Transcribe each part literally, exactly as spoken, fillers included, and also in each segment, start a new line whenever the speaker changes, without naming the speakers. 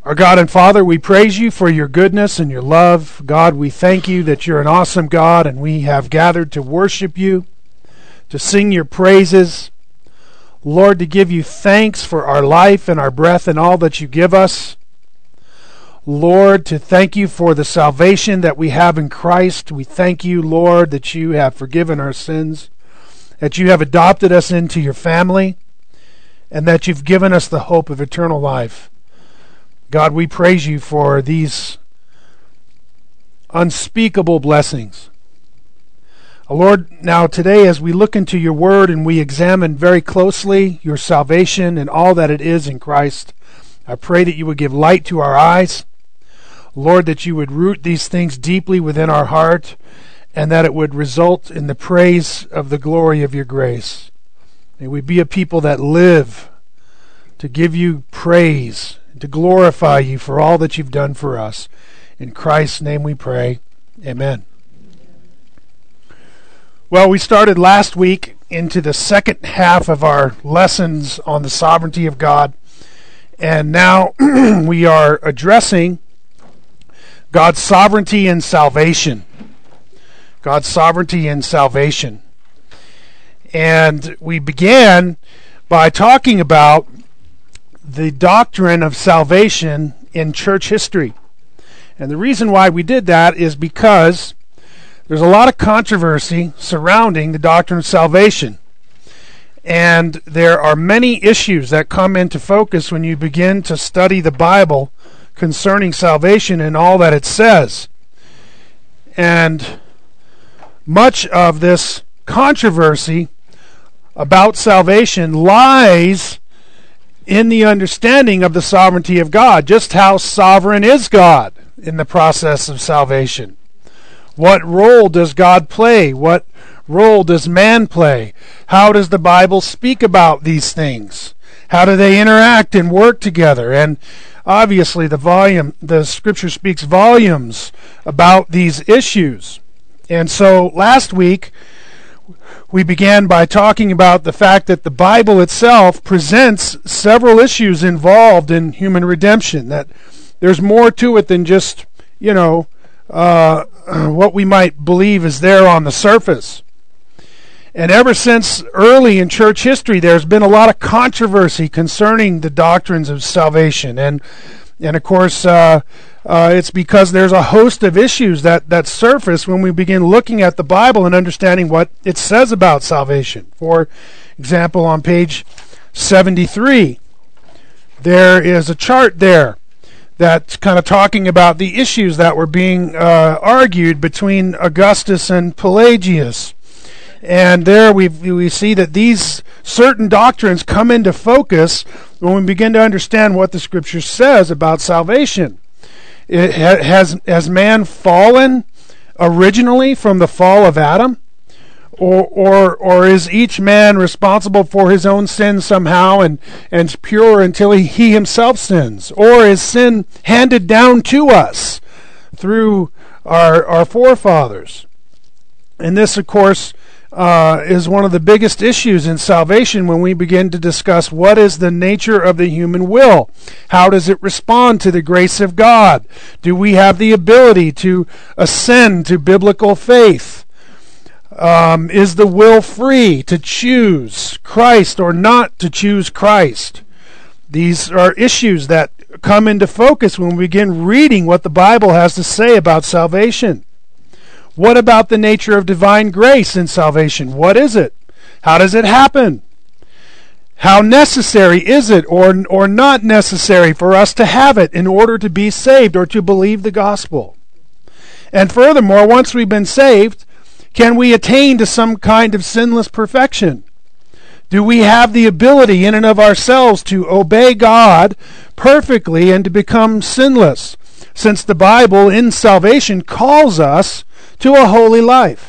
Our God and Father, we praise you for your goodness and your love. God, we thank you that you're an awesome God, and we have gathered to worship you, to sing your praises. Lord, to give you thanks for our life and our breath and all that you give us. Lord, to thank you for the salvation that we have in Christ. We thank you, Lord, that you have forgiven our sins, that you have adopted us into your family, and that you've given us the hope of eternal life. God, we praise you for these unspeakable blessings. Lord, now today as we look into your word and we examine very closely your salvation and all that it is in Christ, I pray that you would give light to our eyes. Lord, that you would root these things deeply within our heart, and that it would result in the praise of the glory of your grace. May we be a people that live to give you praise, to glorify you for all that you've done for us. In Christ's name we pray. Amen. Well, we started last week into the second half of our lessons on the sovereignty of God, and now we are addressing God's sovereignty and salvation. God's sovereignty and salvation. And we began by talking about the doctrine of salvation in church history. And the reason why we did that is because there's a lot of controversy surrounding the doctrine of salvation. And there are many issues that come into focus when you begin to study the Bible concerning salvation and all that it says. And much of this controversy about salvation lies in the understanding of the sovereignty of God. Just how sovereign is God in the process of salvation? What role does God play? What role does man play? How does the Bible speak about these things? How do they interact and work together? And obviously the volume, the Scripture speaks volumes about these issues. And so last week we began by talking about the fact that the Bible itself presents several issues involved in human redemption, that there's more to it than just, you know, uh, what we might believe is there on the surface. And ever since early in church history, there's been a lot of controversy concerning the doctrines of salvation. And, and of course, uh, uh, it's because there's a host of issues that, that surface when we begin looking at the Bible and understanding what it says about salvation. For example, on page seventy-three, there is a chart there that's kind of talking about the issues that were being uh, argued between Augustus and Pelagius. And there we we see that these certain doctrines come into focus when we begin to understand what the Scripture says about salvation. It ha- has has man fallen originally from the fall of Adam, or or or is each man responsible for his own sin somehow and and pure until he, he himself sins, or is sin handed down to us through our our forefathers? And this, of course, Uh, is one of the biggest issues in salvation when we begin to discuss what is the nature of the human will. How does it respond to the grace of God? Do we have the ability to ascend to biblical faith? Um, is the will free to choose Christ or not to choose Christ? These are issues that come into focus when we begin reading what the Bible has to say about salvation. What about the nature of divine grace in salvation? What is it? How does it happen? How necessary is it or, or not necessary for us to have it in order to be saved or to believe the gospel? And furthermore, once we've been saved, can we attain to some kind of sinless perfection? Do we have the ability in and of ourselves to obey God perfectly and to become sinless? Since the Bible in salvation calls us to a holy life.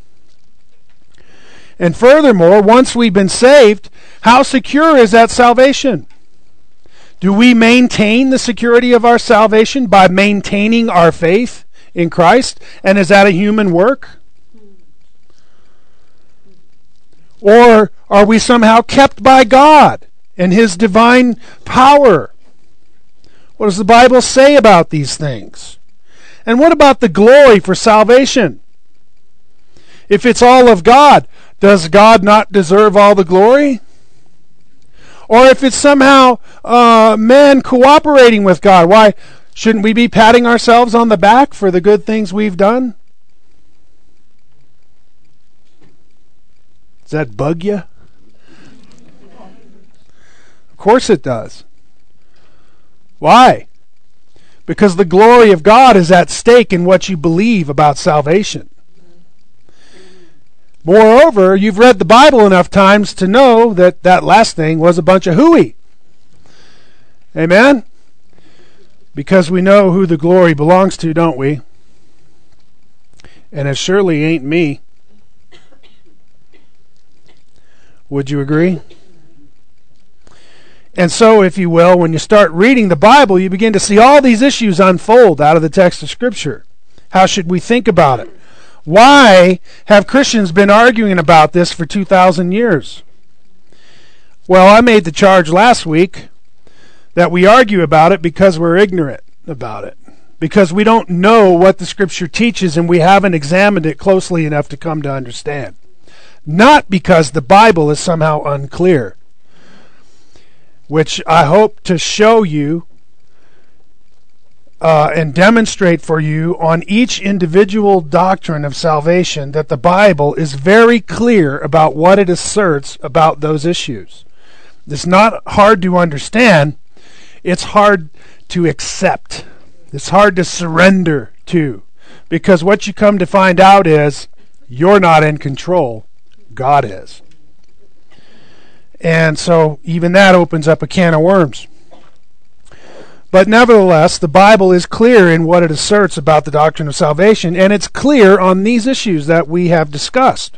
And furthermore, once we've been saved, how secure is that salvation? Do we maintain the security of our salvation by maintaining our faith in Christ? And is that a human work? Or are we somehow kept by God and His divine power? What does the Bible say about these things? And what about the glory for salvation? If it's all of God, does God not deserve all the glory? Or if it's somehow uh, man cooperating with God, why shouldn't we be patting ourselves on the back for the good things we've done? Does that bug you? Of course it does. Why? Because the glory of God is at stake in what you believe about salvation. Moreover, you've read the Bible enough times to know that that last thing was a bunch of hooey. Amen? Because we know who the glory belongs to, don't we? And it surely ain't me. Would you agree? And so, if you will, when you start reading the Bible, you begin to see all these issues unfold out of the text of Scripture. How should we think about it? Why have Christians been arguing about this for two thousand years? Well, I made the charge last week that we argue about it because we're ignorant about it. Because we don't know what the Scripture teaches and we haven't examined it closely enough to come to understand. Not because the Bible is somehow unclear, which I hope to show you Uh, and demonstrate for you on each individual doctrine of salvation that the Bible is very clear about what it asserts about those issues. It's not hard to understand. It's hard to accept. It's hard to surrender to. Because what you come to find out is you're not in control. God is. And so even that opens up a can of worms. But nevertheless, the Bible is clear in what it asserts about the doctrine of salvation, and it's clear on these issues that we have discussed.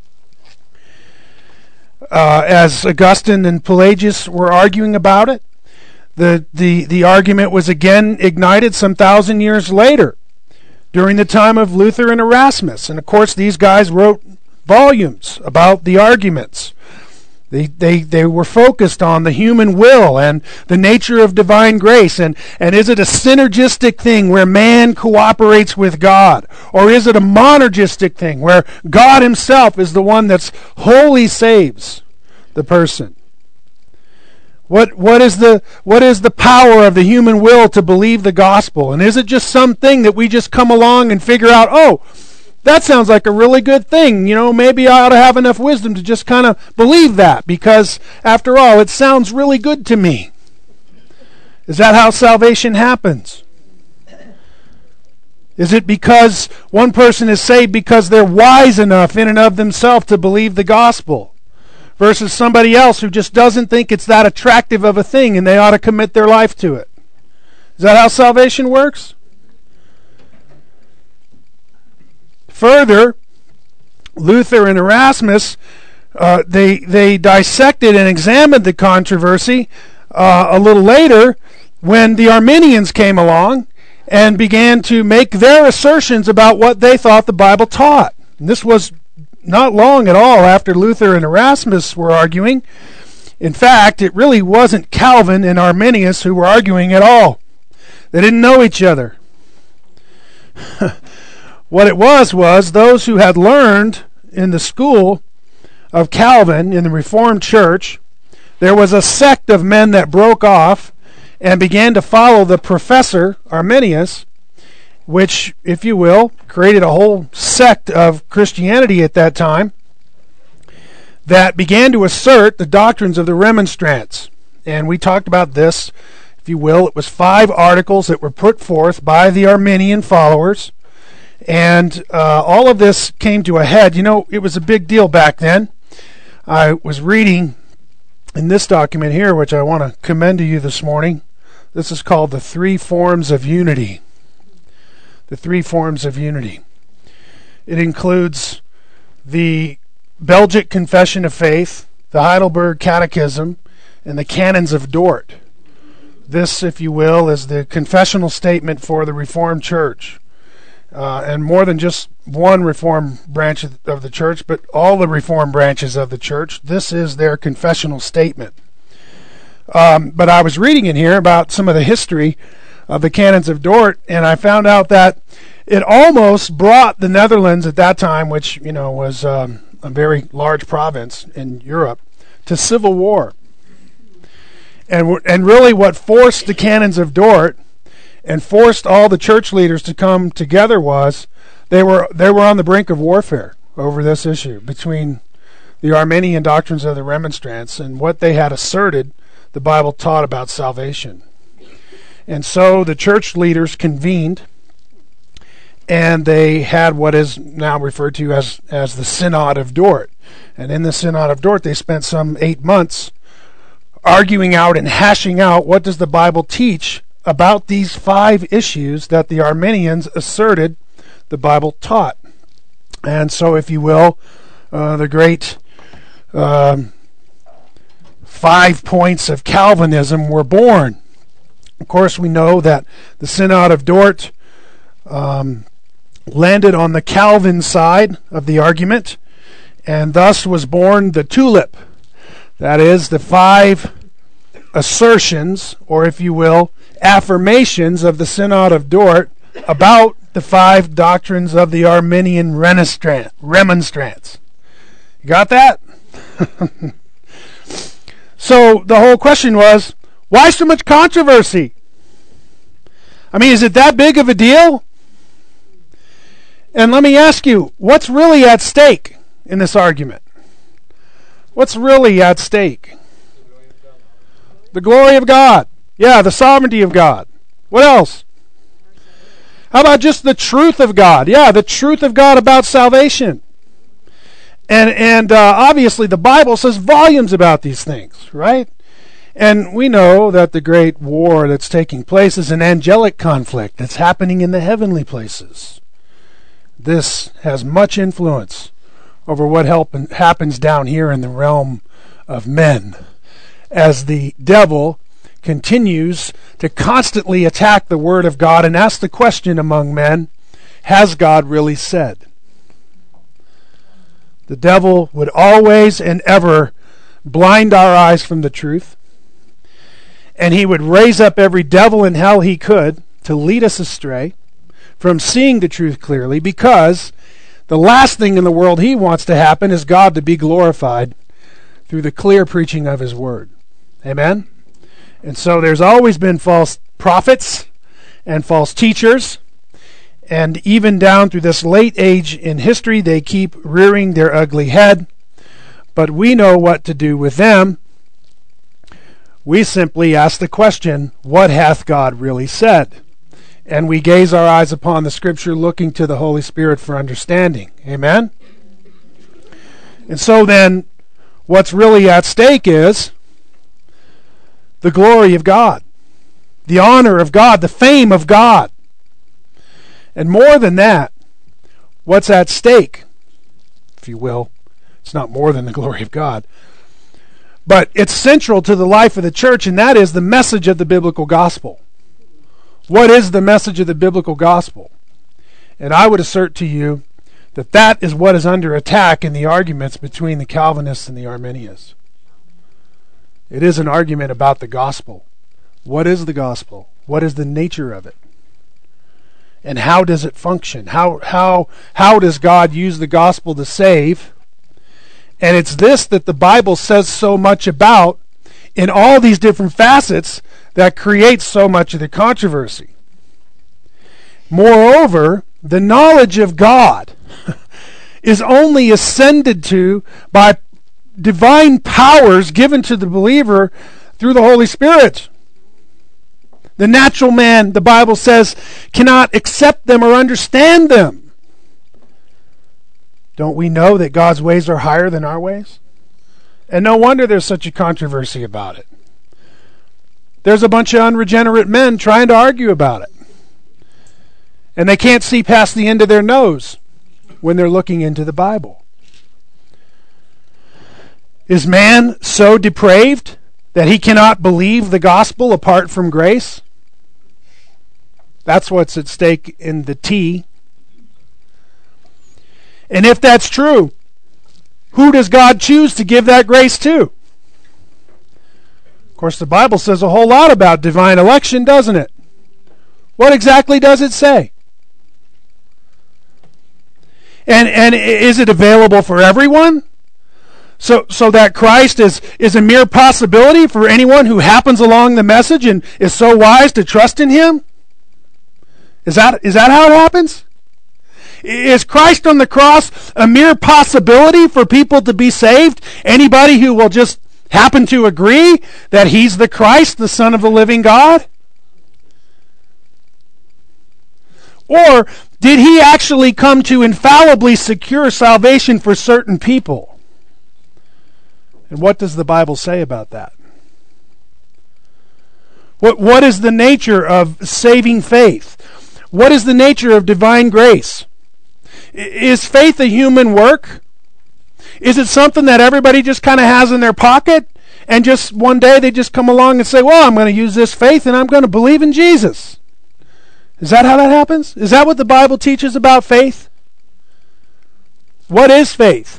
Uh, as Augustine and Pelagius were arguing about it, the, the, the argument was again ignited some thousand years later, during the time of Luther and Erasmus. And of course, these guys wrote volumes about the arguments. They, they they were focused on the human will and the nature of divine grace. And, and is it a synergistic thing where man cooperates with God? Or is it a monergistic thing where God himself is the one that's wholly saves the person? What what is the what is the power of the human will to believe the gospel? And is it just something that we just come along and figure out, oh, that sounds like a really good thing. You know, maybe I ought to have enough wisdom to just kind of believe that because, after all, it sounds really good to me. Is that how salvation happens? Is it because one person is saved because they're wise enough in and of themselves to believe the gospel versus somebody else who just doesn't think it's that attractive of a thing and they ought to commit their life to it? Is that how salvation works? Further, Luther and Erasmus, uh, they they dissected and examined the controversy uh, a little later when the Arminians came along and began to make their assertions about what they thought the Bible taught. And this was not long at all after Luther and Erasmus were arguing. In fact, it really wasn't Calvin and Arminius who were arguing at all. They didn't know each other. What it was was those who had learned in the school of Calvin in the Reformed Church, there was a sect of men that broke off and began to follow the professor Arminius, which, if you will, created a whole sect of Christianity at that time that began to assert the doctrines of the Remonstrants. And we talked about this, if you will. It was five articles that were put forth by the Arminian followers. And uh, all of this came to a head. You know, it was a big deal back then. I was reading in this document here, which I want to commend to you this morning. This is called The Three Forms of Unity. The Three Forms of Unity. It includes the Belgic Confession of Faith, the Heidelberg Catechism, and the Canons of Dort. This, if you will, is the confessional statement for the Reformed Church. Uh, and more than just one Reformed branch of, of the church, but all the Reformed branches of the church, this is their confessional statement. Um, but I was reading in here about some of the history of the Canons of Dort, and I found out that it almost brought the Netherlands at that time, which you know was um, a very large province in Europe, to civil war. And and really, what forced the Canons of Dort and forced all the church leaders to come together was they were they were on the brink of warfare over this issue between the Arminian doctrines of the Remonstrants and what they had asserted the Bible taught about salvation. And so the church leaders convened, and they had what is now referred to as, as the Synod of Dort. And in the Synod of Dort, they spent some eight months arguing out and hashing out what does the Bible teach about these five issues that the Arminians asserted the Bible taught. And so, if you will, uh, the great um, five points of Calvinism were born. Of course, we know that the Synod of Dort um, landed on the Calvin side of the argument, and thus was born the tulip. That is, the five assertions, or if you will, affirmations of the Synod of Dort about the five doctrines of the Arminian Remonstrants. You got that? So the whole question was, why so much controversy? I mean, is it that big of a deal? And let me ask you, what's really at stake in this argument? What's really at stake? The glory of God. Yeah, the sovereignty of God. What else? How about just the truth of God? Yeah, the truth of God about salvation. And and uh, obviously the Bible says volumes about these things, right? And we know that the great war that's taking place is an angelic conflict that's happening in the heavenly places. This has much influence over what help happens down here in the realm of men, as the devil continues to constantly attack the Word of God and ask the question among men, has God really said? The devil would always and ever blind our eyes from the truth, and he would raise up every devil in hell he could to lead us astray from seeing the truth clearly, because the last thing in the world he wants to happen is God to be glorified through the clear preaching of his Word. Amen? And so there's always been false prophets and false teachers, and even down through this late age in history, they keep rearing their ugly head. But we know what to do with them. We simply ask the question, what hath God really said? And we gaze our eyes upon the Scripture, looking to the Holy Spirit for understanding. Amen? And so then, what's really at stake is the glory of God, the honor of God, the fame of God. And more than that, what's at stake, if you will, it's not more than the glory of God, but it's central to the life of the church, and that is the message of the biblical gospel. What is the message of the biblical gospel? And I would assert to you that that is what is under attack in the arguments between the Calvinists and the Arminians. It is an argument about the gospel. What is the gospel? What is the nature of it? And how does it function? How how how does God use the gospel to save? And it's this that the Bible says so much about in all these different facets that creates so much of the controversy. Moreover, the knowledge of God is only ascended to by divine powers given to the believer through the Holy Spirit. The natural man, the Bible says, cannot accept them or understand them. Don't we know that God's ways are higher than our ways? And no wonder there's such a controversy about it. There's a bunch of unregenerate men trying to argue about it. And they can't see past the end of their nose when they're looking into the Bible. Is man so depraved that he cannot believe the gospel apart from grace? That's what's at stake in the T. And if that's true, who does God choose to give that grace to? Of course, the Bible says a whole lot about divine election, doesn't it? What exactly does it say? And and is it available for everyone? So so that Christ is, is a mere possibility for anyone who happens along the message and is so wise to trust in him? Is that is that how it happens? Is Christ on the cross a mere possibility for people to be saved? Anybody who will just happen to agree that he's the Christ, the Son of the living God? Or did he actually come to infallibly secure salvation for certain people? And what does the Bible say about that? What What is the nature of saving faith? What is the nature of divine grace? Is faith a human work? Is it something that everybody just kind of has in their pocket and just one day they just come along and say, well, I'm going to use this faith and I'm going to believe in Jesus? Is that how that happens? Is that what the Bible teaches about faith? What is faith?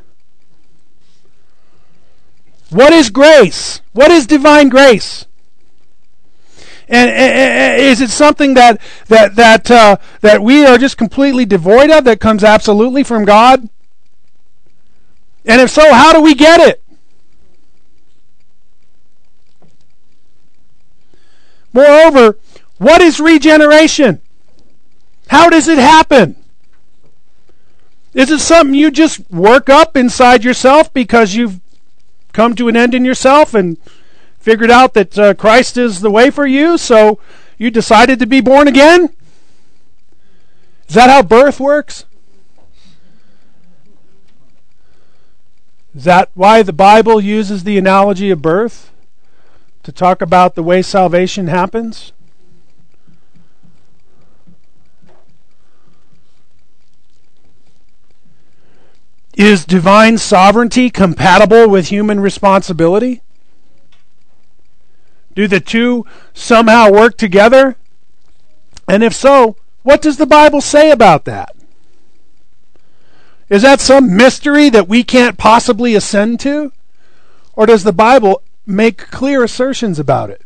What is grace? What is divine grace? And, and is it something that that that uh, that we are just completely devoid of, that comes absolutely from God? And if so, how do we get it? Moreover, what is regeneration? How does it happen? Is it something you just work up inside yourself because you've come to an end in yourself and figured out that uh, Christ is the way for you, so you decided to be born again? Is that how birth works? Is that why the Bible uses the analogy of birth to talk about the way salvation happens? Is divine sovereignty compatible with human responsibility? Do the two somehow work together? And if so, what does the Bible say about that? Is that some mystery that we can't possibly ascend to? Or does the Bible make clear assertions about it?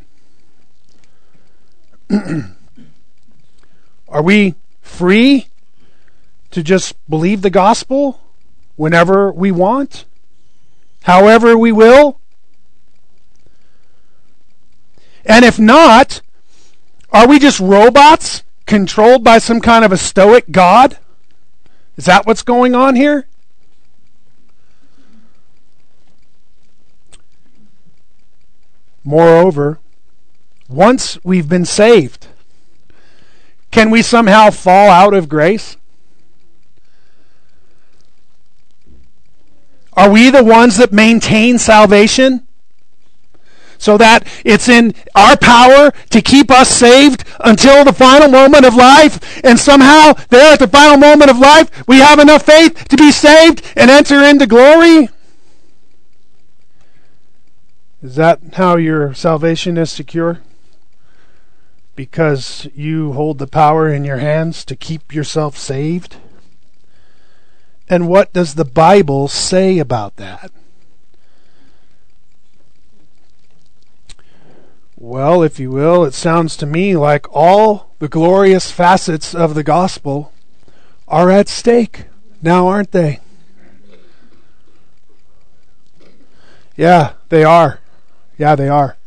Are we free to just believe the gospel whenever we want? However we will? And if not, are we just robots controlled by some kind of a stoic God? Is that what's going on here? Moreover, once we've been saved, can we somehow fall out of grace? Are we the ones that maintain salvation so that it's in our power to keep us saved until the final moment of life, and somehow there at the final moment of life we have enough faith to be saved and enter into glory? Is that how your salvation is secure? Because you hold the power in your hands to keep yourself saved? And what does the Bible say about that? Well, if you will, it sounds to me like all the glorious facets of the gospel are at stake now, aren't they? Yeah, they are. Yeah, they are.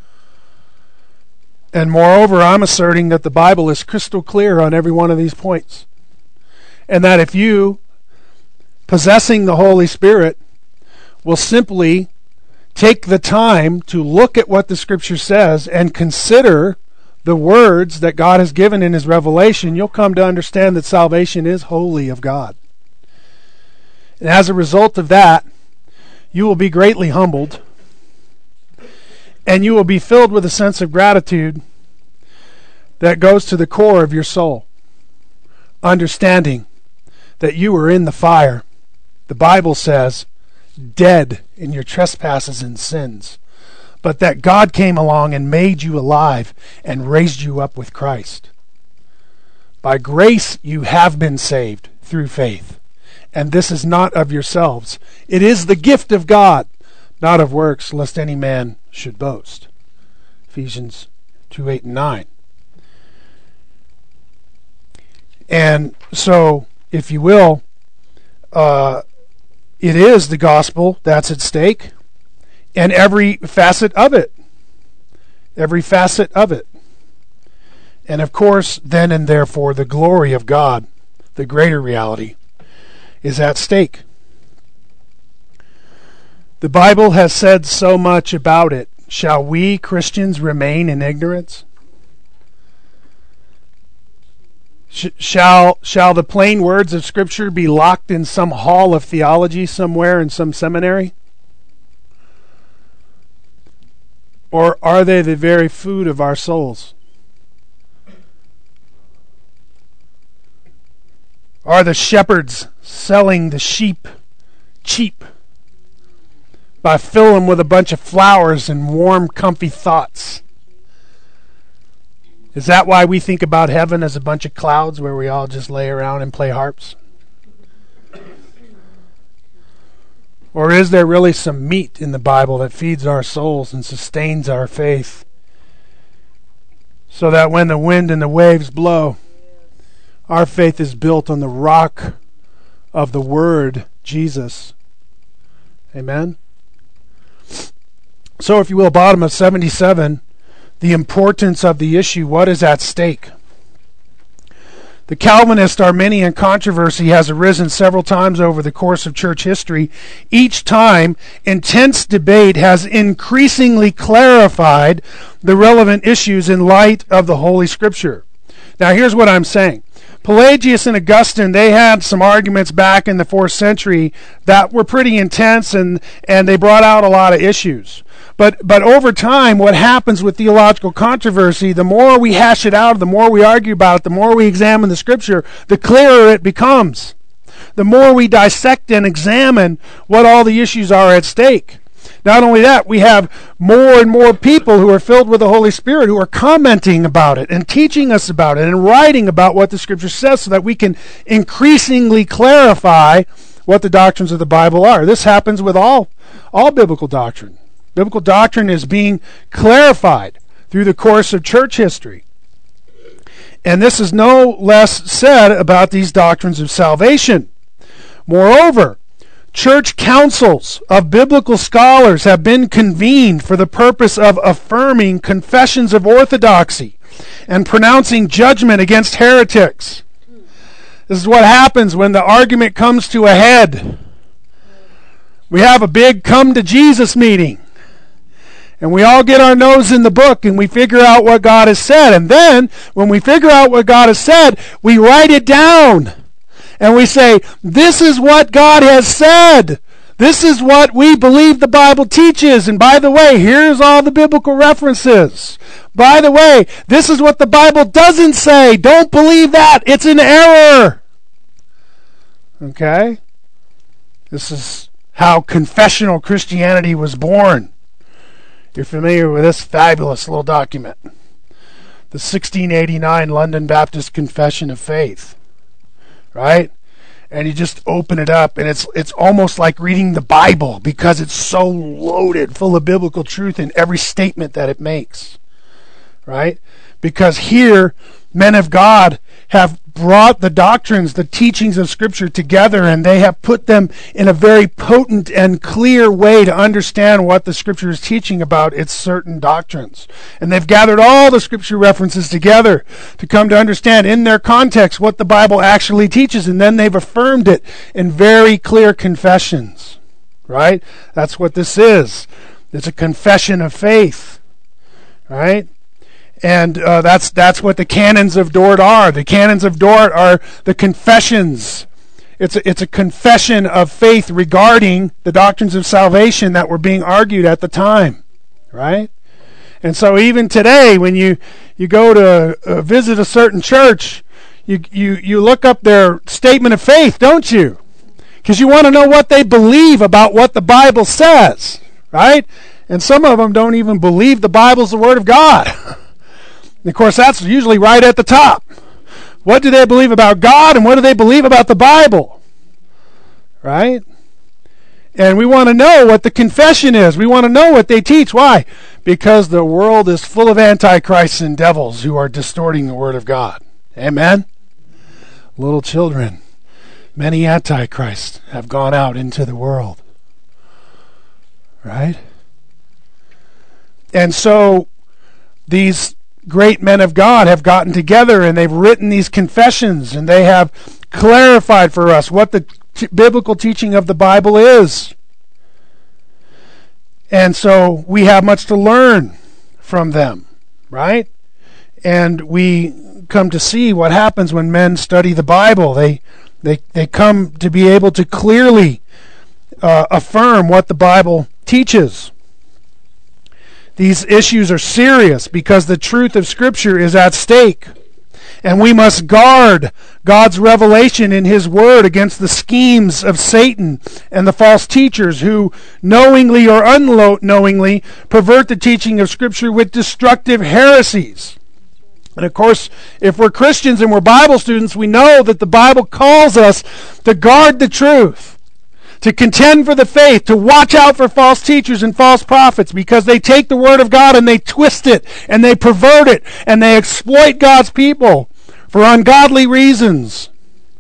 And moreover, I'm asserting that the Bible is crystal clear on every one of these points. And that if you, possessing the Holy Spirit, will simply take the time to look at what the Scripture says and consider the words that God has given in His revelation, you'll come to understand that salvation is wholly of God. And as a result of that, you will be greatly humbled, and you will be filled with a sense of gratitude that goes to the core of your soul, understanding that you were in the fire. The Bible says, dead in your trespasses and sins, but that God came along and made you alive and raised you up with Christ. By grace you have been saved through faith, and this is not of yourselves. It is the gift of God, not of works, lest any man should boast. Ephesians two, eight, and nine. And so, if you will, uh, it is the gospel that's at stake, and every facet of it. Every facet of it. And of course, then and therefore, the glory of God, the greater reality, is at stake. The Bible has said so much about it. Shall we, Christians, remain in ignorance? Sh- shall, shall the plain words of Scripture be locked in some hall of theology somewhere in some seminary? Or are they the very food of our souls? Are the shepherds selling the sheep cheap by filling them with a bunch of flowers and warm, comfy thoughts? Is that why we think about heaven as a bunch of clouds where we all just lay around and play harps? Or is there really some meat in the Bible that feeds our souls and sustains our faith, so that when the wind and the waves blow, our faith is built on the rock of the Word, Jesus? Amen? So, if you will, bottom of seventy-seven, the importance of the issue, what is at stake? The Calvinist Arminian controversy has arisen several times over the course of church history. Each time, intense debate has increasingly clarified the relevant issues in light of the Holy Scripture. Now, here's what I'm saying. Pelagius and Augustine, they had some arguments back in the fourth century that were pretty intense, and, and they brought out a lot of issues. But but over time, what happens with theological controversy, the more we hash it out, the more we argue about it, the more we examine the Scripture, the clearer it becomes. The more we dissect and examine what all the issues are at stake. Not only that, we have more and more people who are filled with the Holy Spirit who are commenting about it and teaching us about it and writing about what the Scripture says, so that we can increasingly clarify what the doctrines of the Bible are. This happens with all, all biblical doctrine. Biblical doctrine is being clarified through the course of church history. And this is no less said about these doctrines of salvation. Moreover, church councils of biblical scholars have been convened for the purpose of affirming confessions of orthodoxy and pronouncing judgment against heretics. This is what happens when the argument comes to a head. We have a big come to Jesus meeting. And we all get our nose in the book and we figure out what God has said. And then, when we figure out what God has said, we write it down. And we say, this is what God has said. This is what we believe the Bible teaches. And by the way, here's all the biblical references. By the way, this is what the Bible doesn't say. Don't believe that. It's an error. Okay? This is how confessional Christianity was born. You're familiar with this fabulous little document. The sixteen eighty-nine London Baptist Confession of Faith. Right? And you just open it up, and it's it's almost like reading the Bible, because it's so loaded full of biblical truth in every statement that it makes. Right? Because here, men of God have brought the doctrines, the teachings of Scripture together, and they have put them in a very potent and clear way to understand what the Scripture is teaching about its certain doctrines. And they've gathered all the Scripture references together to come to understand in their context what the Bible actually teaches, and then they've affirmed it in very clear confessions. Right? That's what this is. It's a confession of faith. Right? And uh, that's that's what the canons of Dort are. The canons of Dort are the confessions. It's a, it's a confession of faith regarding the doctrines of salvation that were being argued at the time, right? And so even today, when you, you go to uh, visit a certain church, you, you, you look up their statement of faith, don't you? Because you want to know what they believe about what the Bible says, right? And some of them don't even believe the Bible's the Word of God. And of course, that's usually right at the top. What do they believe about God, and what do they believe about the Bible? Right? And we want to know what the confession is. We want to know what they teach. Why? Because the world is full of antichrists and devils who are distorting the Word of God. Amen? Little children, many antichrists have gone out into the world. Right? And so these great men of God have gotten together and they've written these confessions and they have clarified for us what the t- biblical teaching of the Bible is. And so we have much to learn from them, right? And we come to see what happens when men study the Bible. They they they come to be able to clearly uh, affirm what the Bible teaches. These issues are serious because the truth of Scripture is at stake. And we must guard God's revelation in His Word against the schemes of Satan and the false teachers who knowingly or unknowingly pervert the teaching of Scripture with destructive heresies. And of course, if we're Christians and we're Bible students, we know that the Bible calls us to guard the truth, to contend for the faith, to watch out for false teachers and false prophets, because they take the Word of God and they twist it and they pervert it and they exploit God's people for ungodly reasons.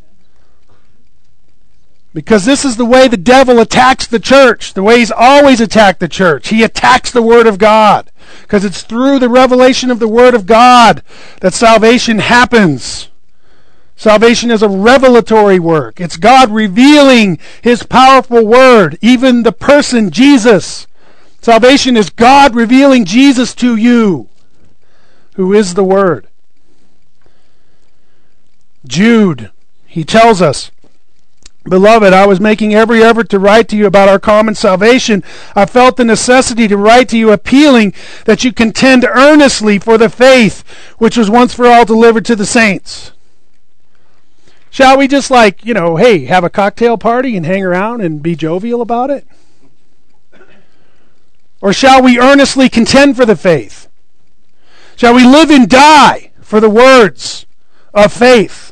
Because this is the way the devil attacks the church, the way he's always attacked the church. He attacks the Word of God, because it's through the revelation of the Word of God that salvation happens. Salvation is a revelatory work. It's God revealing His powerful Word, even the person Jesus. Salvation is God revealing Jesus to you, who is the Word. Jude, he tells us, Beloved, I was making every effort to write to you about our common salvation. I felt the necessity to write to you appealing that you contend earnestly for the faith which was once for all delivered to the saints. Shall we just like, you know, hey, have a cocktail party and hang around and be jovial about it? Or shall we earnestly contend for the faith? Shall we live and die for the words of faith?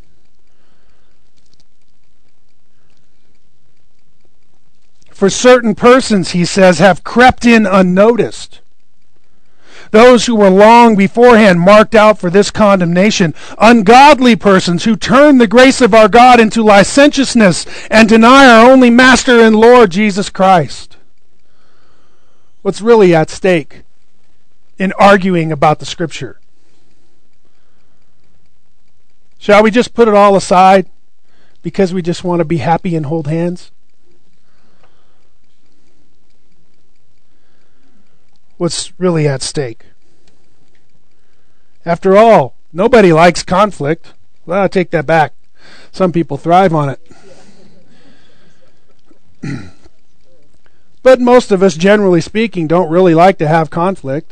For certain persons, he says, have crept in unnoticed. Those who were long beforehand marked out for this condemnation, ungodly persons who turn the grace of our God into licentiousness and deny our only Master and Lord Jesus Christ. What's really at stake in arguing about the Scripture? Shall we just put it all aside because we just want to be happy and hold hands? What's really at stake? After all, nobody likes conflict. Well, I take that back. Some people thrive on it. But most of us, generally speaking, don't really like to have conflict.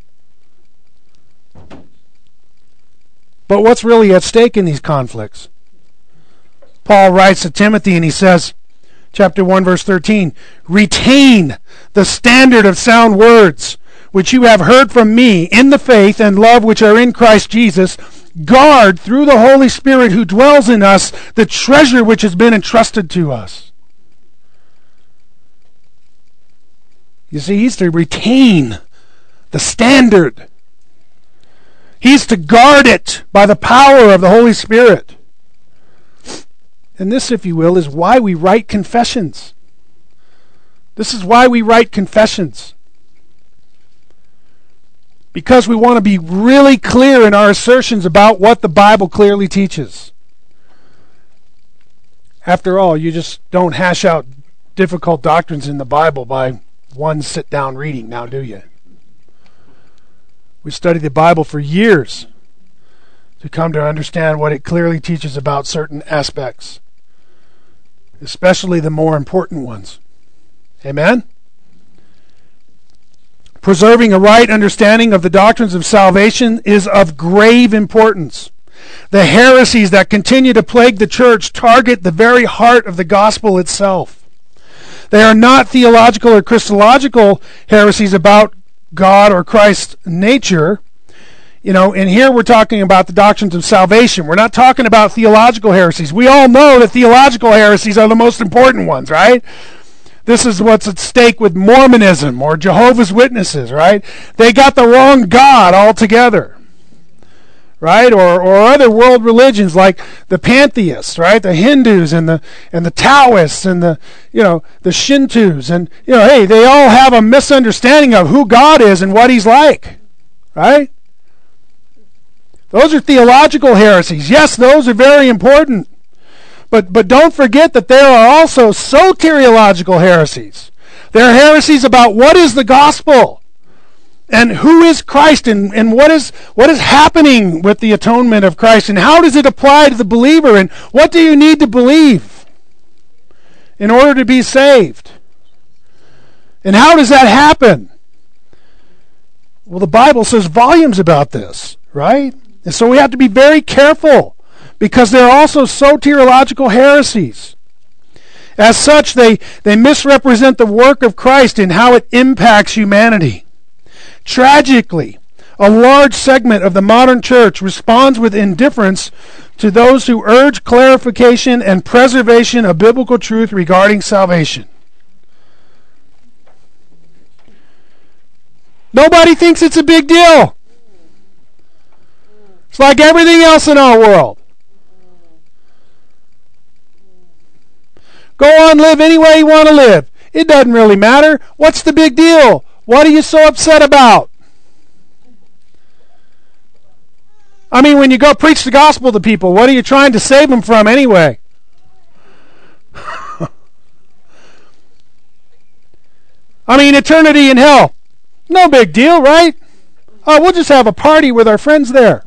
But what's really at stake in these conflicts? Paul writes to Timothy and he says, chapter one, verse thirteen, retain the standard of sound words, which you have heard from me in the faith and love which are in Christ Jesus. Guard through the Holy Spirit who dwells in us the treasure which has been entrusted to us. You see, he's to retain the standard. He's to guard it by the power of the Holy Spirit. And this, if you will, is why we write confessions. This is why we write confessions. Because we want to be really clear in our assertions about what the Bible clearly teaches. After all, you just don't hash out difficult doctrines in the Bible by one sit-down reading, now do you? We studied the Bible for years to come to understand what it clearly teaches about certain aspects, especially the more important ones. Amen? Preserving a right understanding of the doctrines of salvation is of grave importance. The heresies that continue to plague the church target the very heart of the gospel itself. They are not theological or Christological heresies about God or Christ's nature. You know, and here we're talking about the doctrines of salvation. We're not talking about theological heresies. We all know that theological heresies are the most important ones, right? This is what's at stake with Mormonism or Jehovah's Witnesses, right? They got the wrong God altogether, right? Or or other world religions like the pantheists, right? The Hindus and the and the Taoists and the you know the Shintos, and you know, hey, they all have a misunderstanding of who God is and what He's like, right? Those are theological heresies. Yes, those are very important. But but don't forget that there are also soteriological heresies. There are heresies about what is the gospel and who is Christ, and, and what is what is happening with the atonement of Christ, and how does it apply to the believer, and what do you need to believe in order to be saved? And how does that happen? Well, the Bible says volumes about this, right? And so we have to be very careful, because there are also soteriological heresies. As such, they, they misrepresent the work of Christ and how it impacts humanity. Tragically, a large segment of the modern church responds with indifference to those who urge clarification and preservation of biblical truth regarding salvation. Nobody thinks it's a big deal. It's like everything else in our world. Go on, live any way you want to live. It doesn't really matter. What's the big deal? What are you so upset about? I mean, when you go preach the gospel to people, what are you trying to save them from anyway? I mean, eternity in hell. No big deal, right? Oh, we'll just have a party with our friends there.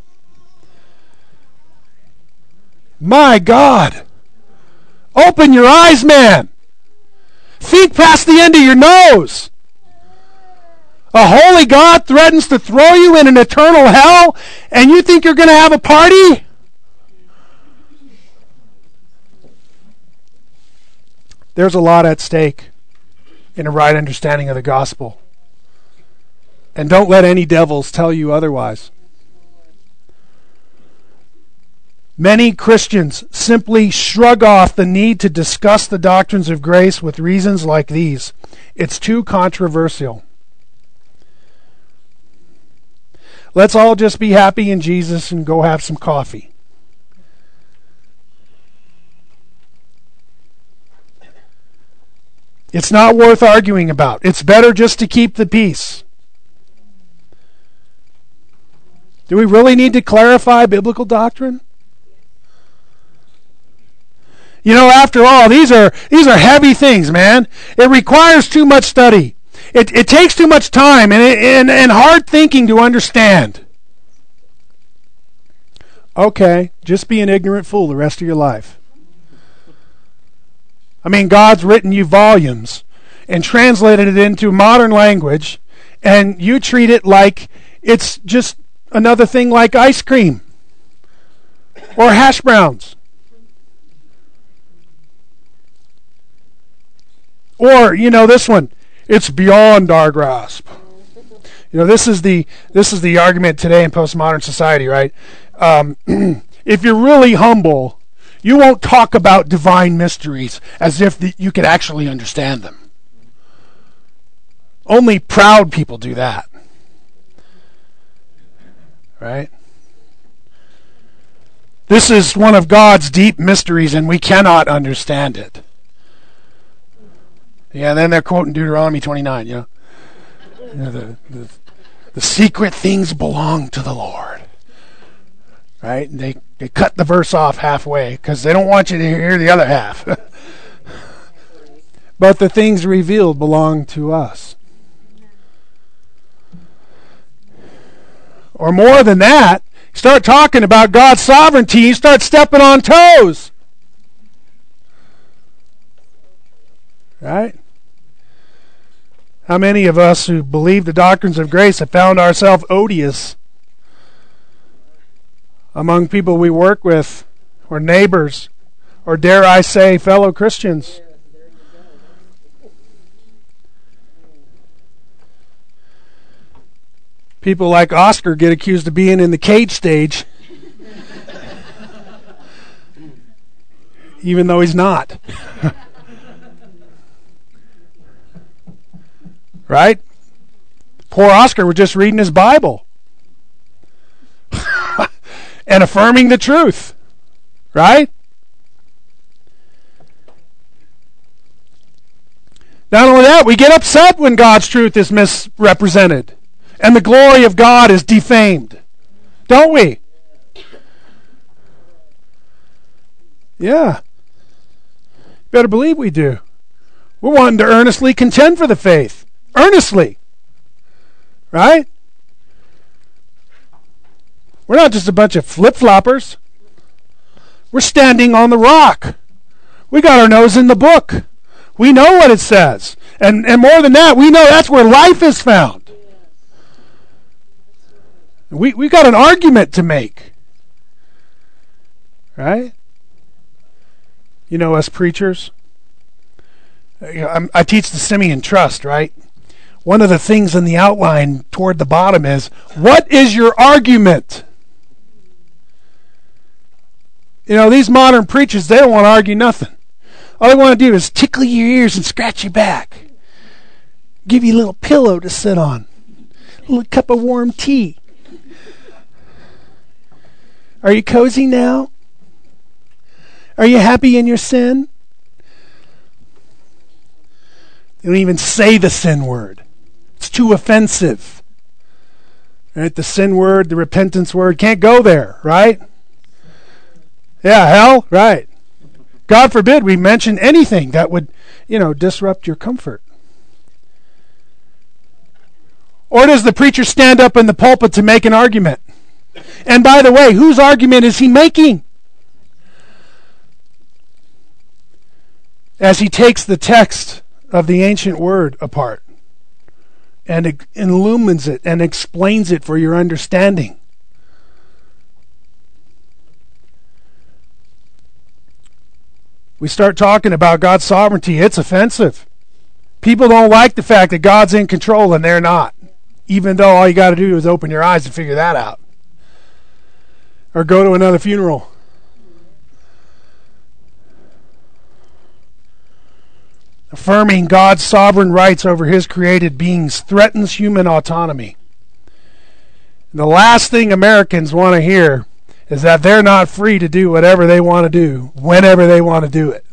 My God. Open your eyes, man. Think past the end of your nose. A holy God threatens to throw you in an eternal hell, and you think you're going to have a party? There's a lot at stake in a right understanding of the gospel. And don't let any devils tell you otherwise. Many Christians simply shrug off the need to discuss the doctrines of grace with reasons like these. It's too controversial. Let's all just be happy in Jesus and go have some coffee. It's not worth arguing about. It's better just to keep the peace. Do we really need to clarify biblical doctrine? You know, after all, these are these are heavy things, man. It requires too much study. It it takes too much time and and, and hard thinking to understand. Okay, just be an ignorant fool the rest of your life. I mean, God's written you volumes and translated it into modern language, and you treat it like it's just another thing like ice cream or hash browns. Or, you know, this one, it's beyond our grasp. You know, this is the this is the argument today in postmodern society, right? Um, if you're really humble, you won't talk about divine mysteries as if the, you could actually understand them. Only proud people do that. Right? This is one of God's deep mysteries, and we cannot understand it. Yeah, then they're quoting Deuteronomy twenty-nine, you know. You know the, the, the secret things belong to the Lord. Right? And they, they cut the verse off halfway because they don't want you to hear the other half. But the things revealed belong to us. Or more than that, start talking about God's sovereignty, you start stepping on toes. Right? How many of us who believe the doctrines of grace have found ourselves odious among people we work with, or neighbors, or dare I say, fellow Christians? People like Oscar get accused of being in the cage stage, even though he's not. right? Poor Oscar was just reading his Bible and affirming the truth, right? Not only that, we get upset when God's truth is misrepresented and the glory of God is defamed, don't we? Yeah. Better believe we do. We're wanting to earnestly contend for the faith. Earnestly. Right? We're not just a bunch of flip-floppers. We're standing on the rock. We got our nose in the book. We know what it says. And, and more than that, we know that's where life is found. We, we got an argument to make. Right? You know, us preachers, you know, I'm, I teach the Simeon Trust, right? One of the things in the outline toward the bottom is, what is your argument? You know, these modern preachers, they don't want to argue nothing. All they want to do is tickle your ears and scratch your back. Give you a little pillow to sit on. A little cup of warm tea. Are you cozy now? Are you happy in your sin? They don't even say the sin word. It's too offensive. Right? The sin word, the repentance word, can't go there, right? Yeah, hell, right. God forbid we mention anything that would, you know, disrupt your comfort. Or does the preacher stand up in the pulpit to make an argument? And by the way, whose argument is he making? As he takes the text of the ancient word apart and it illumines it and explains it for your understanding. We start talking about God's sovereignty, it's offensive. People don't like the fact that God's in control and they're not, even though all you got to do is open your eyes and figure that out. Or go to another funeral. Affirming God's sovereign rights over his created beings threatens human autonomy. And the last thing Americans want to hear is that they're not free to do whatever they want to do, whenever they want to do it.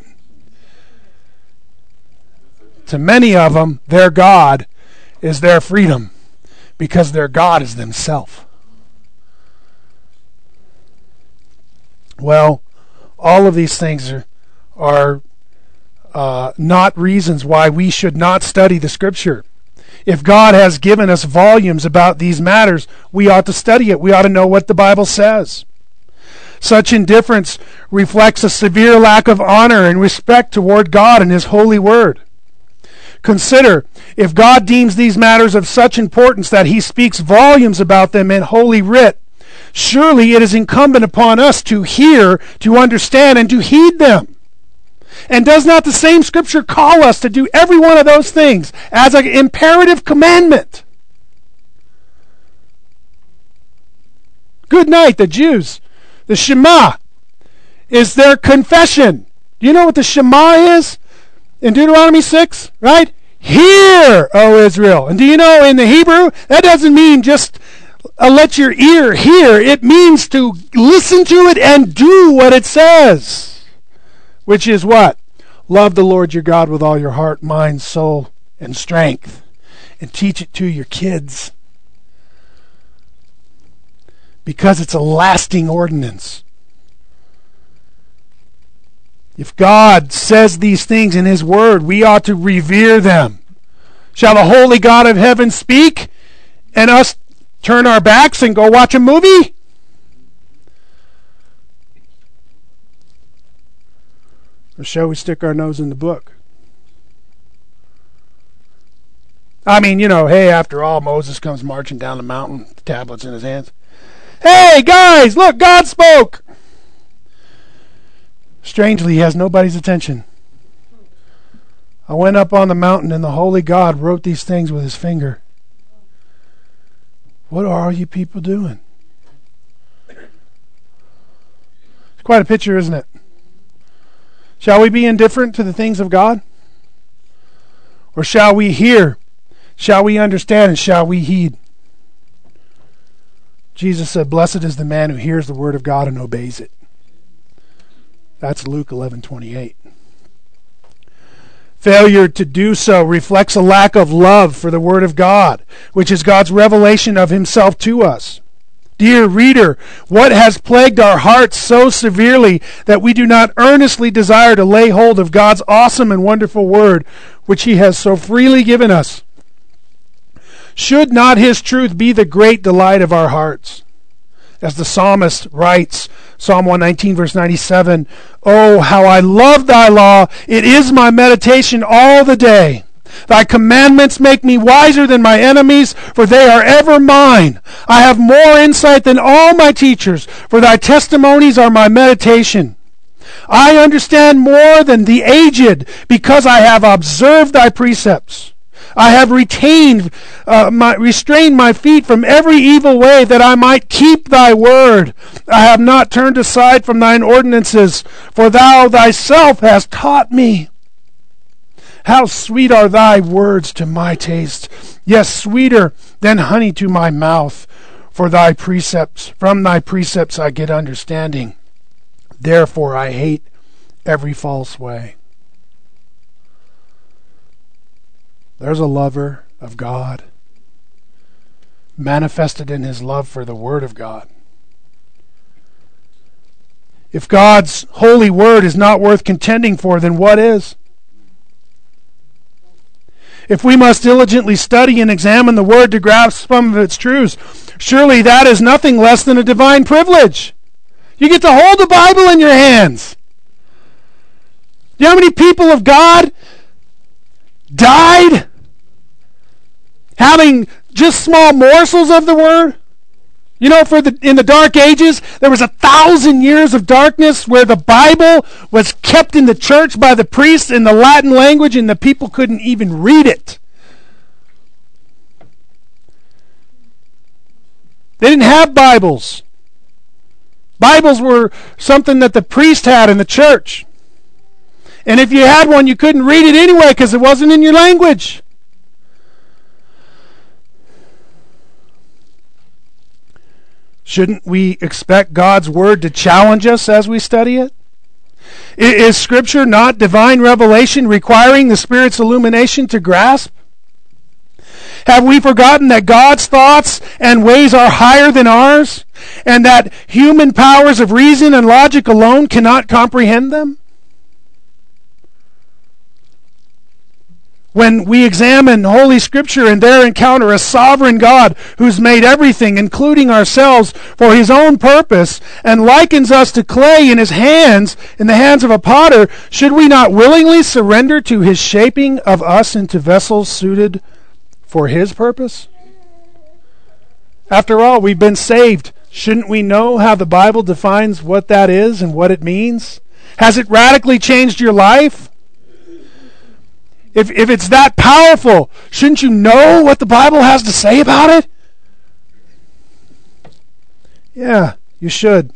To many of them, their God is their freedom, because their God is themselves. Well, all of these things are, are uh, not reasons why we should not study the Scripture. If God has given us volumes about these matters, we ought to study it. We ought to know what the Bible says. Such indifference reflects a severe lack of honor and respect toward God and his holy word. Consider, if God deems these matters of such importance that he speaks volumes about them in Holy Writ, surely it is incumbent upon us to hear, to understand, and to heed them. And does not the same Scripture call us to do every one of those things as an imperative commandment? Good night, the Jews. The Shema is their confession. Do you know what the Shema is? In Deuteronomy six, right? Hear, O Israel. And do you know in the Hebrew, that doesn't mean just uh, let your ear hear. It means to listen to it and do what it says. Which is what? Love the Lord your God with all your heart, mind, soul, and strength. And teach it to your kids. Because it's a lasting ordinance. If God says these things in his word, we ought to revere them. Shall the holy God of heaven speak and us turn our backs and go watch a movie? Or shall we stick our nose in the book? I mean, you know, hey, after all, Moses comes marching down the mountain, the tablets in his hands. Hey, guys, look, God spoke. Strangely, he has nobody's attention. I went up on the mountain, and the holy God wrote these things with his finger. What are all you people doing? It's quite a picture, isn't it? Shall we be indifferent to the things of God? Or shall we hear? shall we understand and shall we heed? Jesus said, blessed is the man who hears the word of God and obeys it. That's Luke eleven twenty-eight. Failure to do so reflects a lack of love for the word of God, which is God's revelation of himself to us. Dear reader, what has plagued our hearts so severely that we do not earnestly desire to lay hold of God's awesome and wonderful word, which he has so freely given us? Should not his truth be the great delight of our hearts? As the psalmist writes, Psalm one nineteen, verse ninety-seven, oh, how I love thy law! It is my meditation all the day. Thy commandments make me wiser than my enemies, for they are ever mine. I have more insight than all my teachers, for thy testimonies are my meditation. I understand more than the aged, because I have observed thy precepts. I have retained, uh, my, restrained my feet from every evil way, that I might keep thy word. I have not turned aside from thine ordinances, for thou thyself hast taught me. How sweet are thy words to my taste, yes, sweeter than honey to my mouth. For thy precepts, from thy precepts I get understanding. Therefore I hate every false way. There's a lover of God, manifested in his love for the Word of God. If God's holy Word is not worth contending for, then what is? If we must diligently study and examine the Word to grasp some of its truths, surely that is nothing less than a divine privilege. You get to hold the Bible in your hands. Do you know how many people of God died having just small morsels of the Word? You know, for the in the Dark Ages, there was a thousand years of darkness where the Bible was kept in the church by the priests in the Latin language, and the people couldn't even read it. They didn't have Bibles. Bibles were something that the priest had in the church. And if you had one, you couldn't read it anyway because it wasn't in your language. Shouldn't we expect God's Word to challenge us as we study it? Is Scripture not divine revelation requiring the Spirit's illumination to grasp? Have we forgotten that God's thoughts and ways are higher than ours, and that human powers of reason and logic alone cannot comprehend them? When we examine Holy Scripture and there encounter a sovereign God who's made everything, including ourselves, for his own purpose, and likens us to clay in his hands, in the hands of a potter, should we not willingly surrender to his shaping of us into vessels suited for his purpose? After all, we've been saved. Shouldn't we know how the Bible defines what that is and what it means? Has it radically changed your life? If if it's that powerful, shouldn't you know what the Bible has to say about it? Yeah, you should.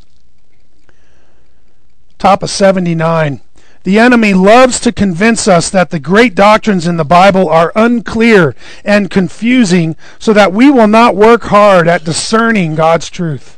Top of seventy-nine. The enemy loves to convince us that the great doctrines in the Bible are unclear and confusing, so that we will not work hard at discerning God's truth.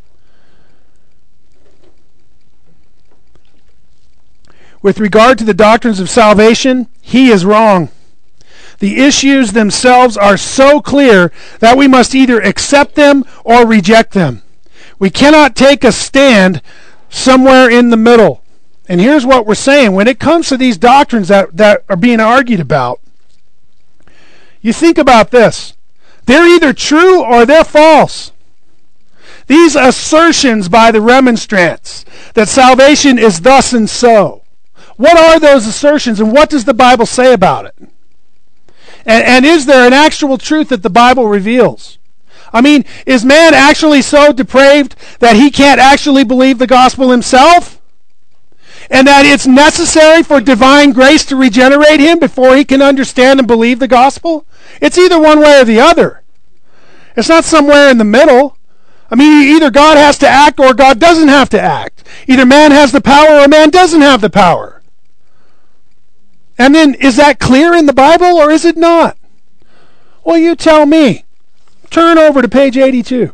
With regard to the doctrines of salvation, he is wrong. The issues themselves are so clear that we must either accept them or reject them. We cannot take a stand somewhere in the middle. And here's what we're saying. When it comes to these doctrines that, that are being argued about, you think about this. They're either true or they're false. These assertions by the remonstrants that salvation is thus and so, what are those assertions, and what does the Bible say about it? And, and is there an actual truth that the Bible reveals? I mean, is man actually so depraved that he can't actually believe the gospel himself? And that it's necessary for divine grace to regenerate him before he can understand and believe the gospel? It's either one way or the other. It's not somewhere in the middle. I mean, either God has to act or God doesn't have to act. Either man has the power or man doesn't have the power. And then, is that clear in the Bible or is it not? Well, you tell me. Turn over to page eighty-two.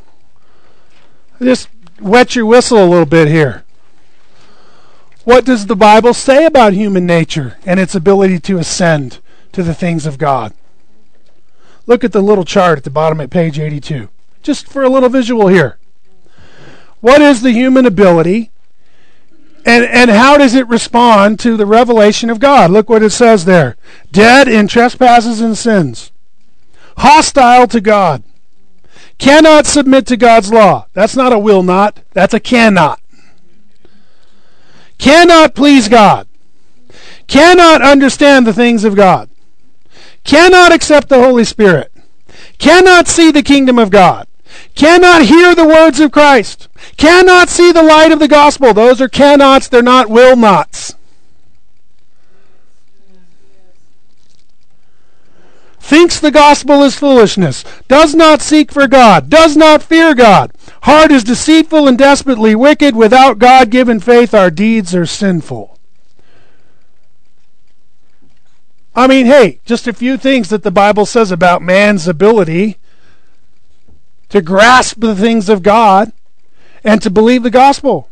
Just wet your whistle a little bit here. What does the Bible say about human nature and its ability to ascend to the things of God? Look at the little chart at the bottom of page eighty-two. Just for a little visual here. What is the human ability, and, and how does it respond to the revelation of God? Look what it says there. Dead in trespasses and sins. Hostile to God. Cannot submit to God's law. That's not a will not. That's a cannot. Cannot please God. Cannot understand the things of God. Cannot accept the Holy Spirit. Cannot see the kingdom of God. Cannot hear the words of Christ. Cannot see the light of the gospel. Those are cannots. They're not will nots. Thinks the gospel is foolishness. Does not seek for God. Does not fear God. Heart is deceitful and desperately wicked. Without God-given faith, our deeds are sinful. I mean, hey, just a few things that the Bible says about man's ability to grasp the things of God and to believe the gospel.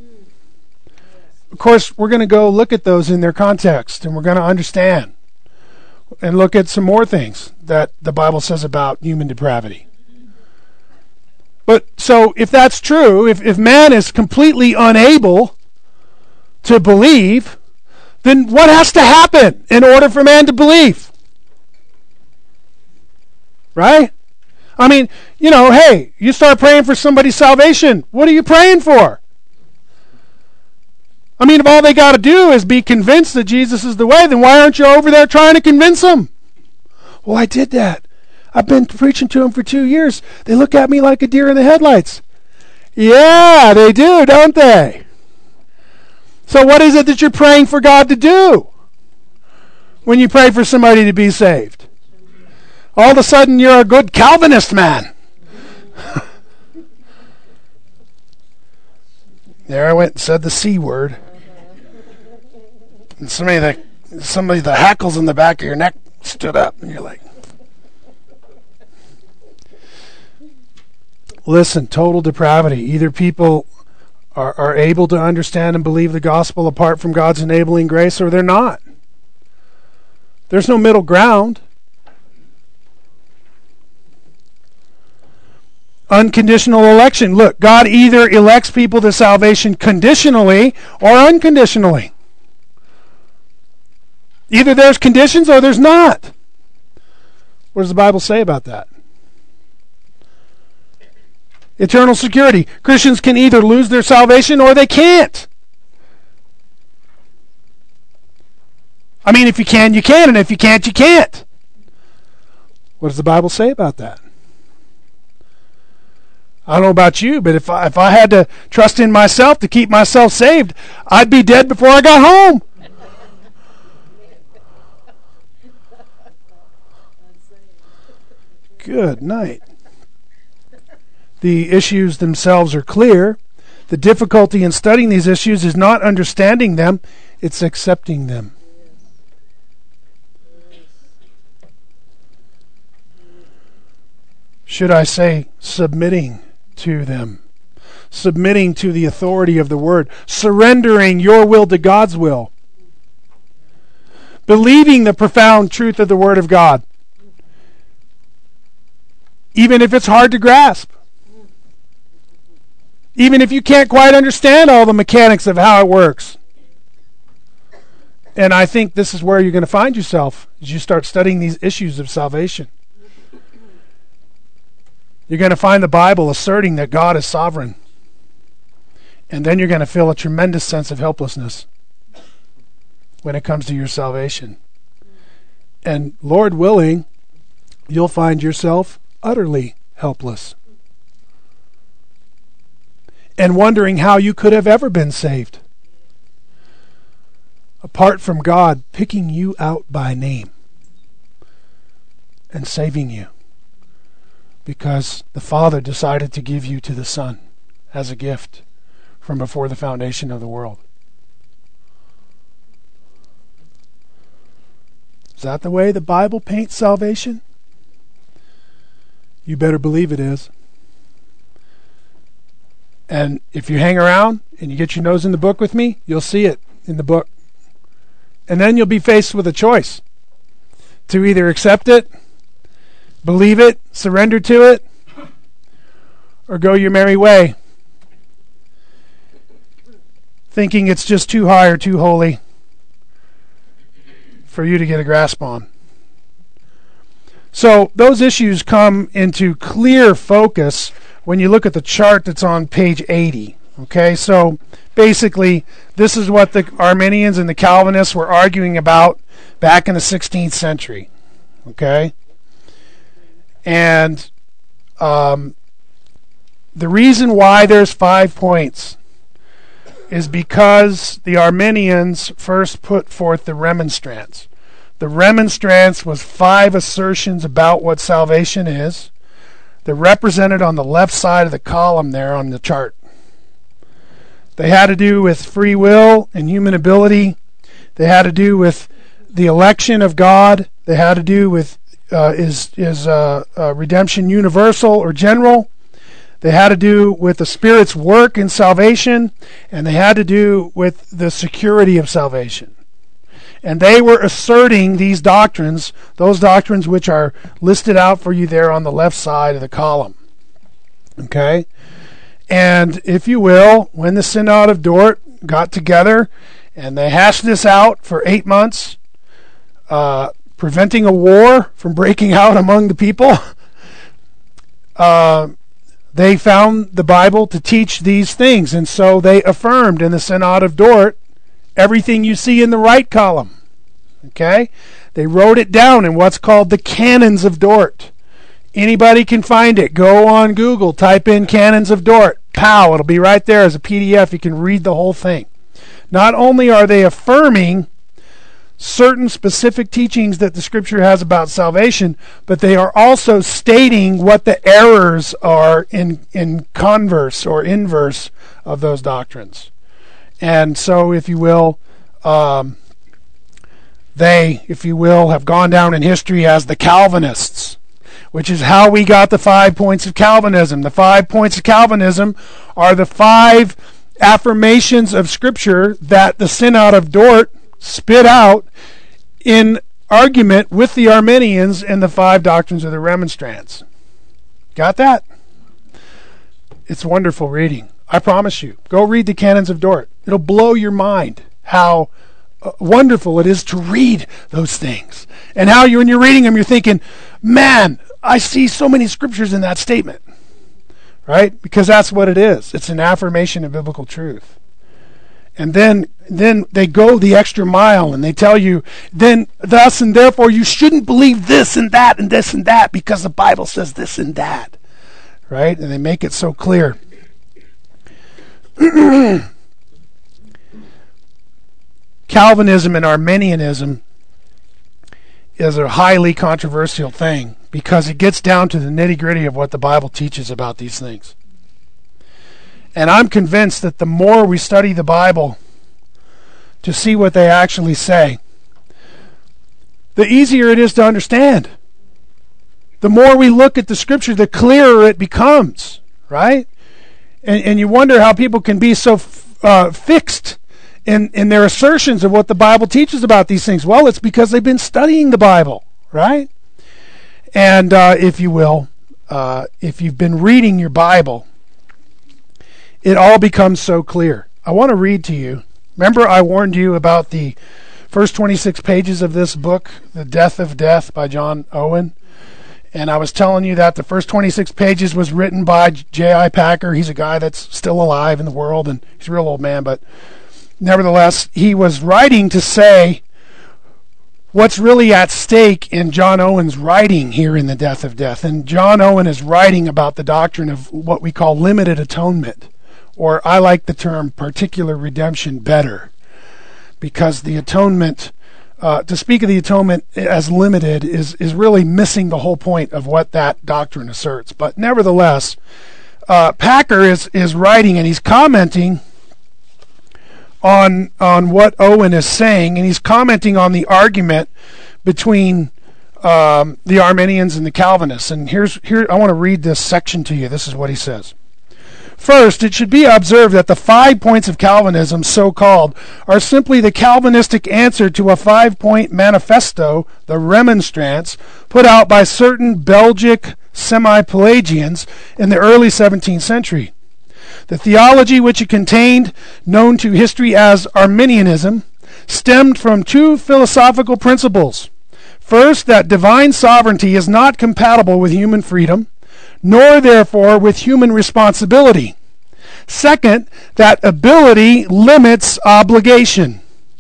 Of course, we're going to go look at those in their context, and we're going to understand and look at some more things that the Bible says about human depravity. But so if that's true, if, if man is completely unable to believe, then what has to happen in order for man to believe? Right? I mean, you know, hey, you start praying for somebody's salvation. What are you praying for? I mean, if all they got to do is be convinced that Jesus is the way, then why aren't you over there trying to convince them? Well, I did that. I've been preaching to them for two years. They look at me like a deer in the headlights. Yeah, they do, don't they? So what is it that you're praying for God to do when you pray for somebody to be saved? All of a sudden, you're a good Calvinist man. There I went and said the C word. And somebody the somebody the hackles in the back of your neck stood up, and you're like, listen, total depravity. Either people are, are able to understand and believe the gospel apart from God's enabling grace, or they're not. There's no middle ground. Unconditional election. Look, God either elects people to salvation conditionally or unconditionally. Either there's conditions or there's not. What does the Bible say about that? Eternal security. Christians can either lose their salvation or they can't. I mean, if you can, you can, and if you can't, you can't. What does the Bible say about that? I don't know about you, but if I, if I had to trust in myself to keep myself saved, I'd be dead before I got home. Good night. The issues themselves are clear. The difficulty in studying these issues is not understanding them, it's accepting them. Should I say submitting to them? Submitting to the authority of the Word. Surrendering your will to God's will. Believing the profound truth of the Word of God. Even if it's hard to grasp. Even if you can't quite understand all the mechanics of how it works. And I think this is where you're going to find yourself as you start studying these issues of salvation. You're going to find the Bible asserting that God is sovereign. And then you're going to feel a tremendous sense of helplessness when it comes to your salvation. And Lord willing, you'll find yourself utterly helpless. And wondering how you could have ever been saved. Apart from God picking you out by name and saving you. Because the Father decided to give you to the Son as a gift from before the foundation of the world. Is that the way the Bible paints salvation? You better believe it is. And if you hang around and you get your nose in the book with me, you'll see it in the book. And then you'll be faced with a choice to either accept it, believe it, surrender to it, or go your merry way, thinking it's just too high or too holy for you to get a grasp on. So those issues come into clear focus when you look at the chart that's on page eighty. Okay, so basically this is what the Arminians and the Calvinists were arguing about back in the sixteenth century. Okay, and um, the reason why there's five points is because the Arminians first put forth the remonstrance. The remonstrance was five assertions about what salvation is. They're represented on the left side of the column there on the chart. They had to do with free will and human ability. They had to do with the election of God. They had to do with uh, is is uh, uh, redemption universal or general. They had to do with the Spirit's work in salvation, and they had to do with the security of salvation. And they were asserting these doctrines, those doctrines which are listed out for you there on the left side of the column. Okay? And if you will, when the Synod of Dort got together and they hashed this out for eight months, uh, preventing a war from breaking out among the people, uh, they found the Bible to teach these things. And so they affirmed in the Synod of Dort everything you see in the right column. Okay? They wrote it down in what's called the Canons of Dort. Anybody can find it. Go on Google, type in Canons of Dort. Pow, it'll be right there as a P D F. You can read the whole thing. Not only are they affirming certain specific teachings that the Scripture has about salvation, but they are also stating what the errors are in, in converse or inverse of those doctrines. And so, if you will, um, they, if you will, have gone down in history as the Calvinists, which is how we got the five points of Calvinism. The five points of Calvinism are the five affirmations of Scripture that the Synod of Dort spit out in argument with the Arminians and the five doctrines of the Remonstrants. Got that? It's wonderful reading. I promise you. Go read the Canons of Dort. It'll blow your mind how uh, wonderful it is to read those things. And how you, when you're reading them, you're thinking, man, I see so many scriptures in that statement. Right? Because that's what it is. It's an affirmation of biblical truth. And then then they go the extra mile and they tell you, then thus and therefore you shouldn't believe this and that and this and that because the Bible says this and that. Right? And they make it so clear. Calvinism and Arminianism is a highly controversial thing because it gets down to the nitty-gritty of what the Bible teaches about these things. And I'm convinced that the more we study the Bible to see what they actually say, the easier it is to understand. The more we look at the Scripture, the clearer it becomes, right? And, and you wonder how people can be so uh, fixed in, in their assertions of what the Bible teaches about these things. Well, it's because they've been studying the Bible, right? And uh, if you will, uh, if you've been reading your Bible, it all becomes so clear. I want to read to you. Remember I warned you about the first twenty-six pages of this book, The Death of Death by John Owen? And I was telling you that the first twenty-six pages was written by J I Packer. He's a guy that's still alive in the world, and he's a real old man, but nevertheless, he was writing to say what's really at stake in John Owen's writing here in The Death of Death. And John Owen is writing about the doctrine of what we call limited atonement, or I like the term particular redemption better, because the atonement, uh, to speak of the atonement as limited is, is really missing the whole point of what that doctrine asserts. But nevertheless, uh, Packer is, is writing and he's commenting on on what Owen is saying, and he's commenting on the argument between um, the Arminians and the Calvinists. And here's here I want to read this section to you. This is what he says. First, it should be observed that the five points of Calvinism, so-called, are simply the Calvinistic answer to a five-point manifesto, the Remonstrance, put out by certain Belgic semi-Pelagians in the early seventeenth century. The theology which it contained, known to history as Arminianism, stemmed from two philosophical principles. First, that divine sovereignty is not compatible with human freedom, nor therefore with human responsibility. Second, that ability limits obligation.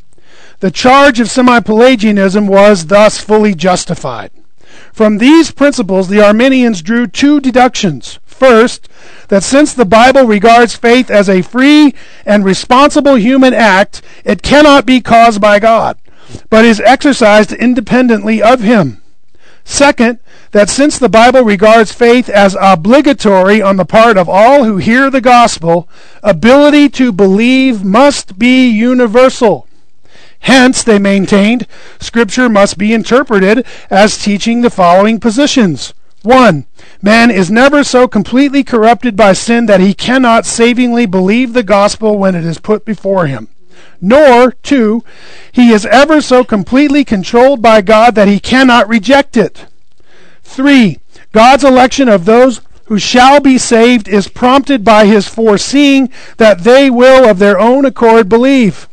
The charge of semi-Pelagianism was thus fully justified. From these principles, the Arminians drew two deductions. First, that since the Bible regards faith as a free and responsible human act, it cannot be caused by God, but is exercised independently of Him. Second, that since the Bible regards faith as obligatory on the part of all who hear the gospel, ability to believe must be universal. Hence, they maintained, Scripture must be interpreted as teaching the following positions. One, man is never so completely corrupted by sin that he cannot savingly believe the gospel when it is put before him. Nor, two, he is ever so completely controlled by God that he cannot reject it. Three, God's election of those who shall be saved is prompted by his foreseeing that they will of their own accord believe.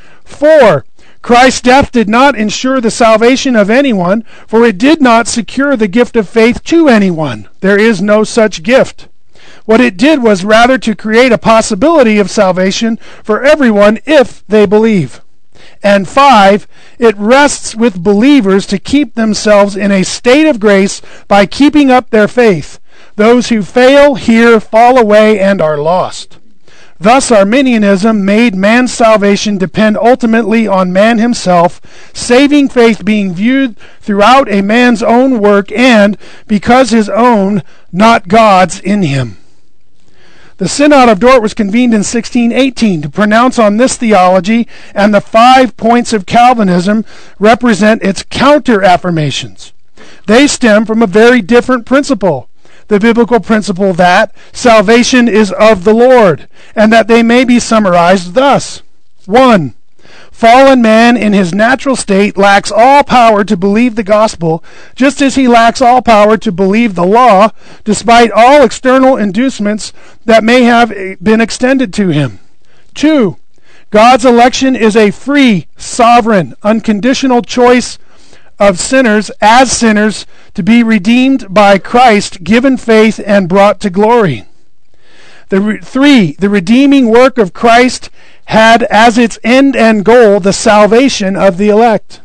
Four, Christ's death did not ensure the salvation of anyone, for it did not secure the gift of faith to anyone. There is no such gift. What it did was rather to create a possibility of salvation for everyone if they believe. And five, it rests with believers to keep themselves in a state of grace by keeping up their faith. Those who fail here fall away and are lost. Thus, Arminianism made man's salvation depend ultimately on man himself, saving faith being viewed throughout a man's own work and, because his own, not God's in him. The Synod of Dort was convened in sixteen eighteen to pronounce on this theology, and the five points of Calvinism represent its counter-affirmations. They stem from a very different principle. The biblical principle that salvation is of the Lord, and that they may be summarized thus. One, fallen man in his natural state lacks all power to believe the gospel, just as he lacks all power to believe the law, despite all external inducements that may have been extended to him. Two, God's election is a free, sovereign, unconditional choice of sinners as sinners to be redeemed by Christ, given faith, and brought to glory. The re- three, the redeeming work of Christ had as its end and goal the salvation of the elect.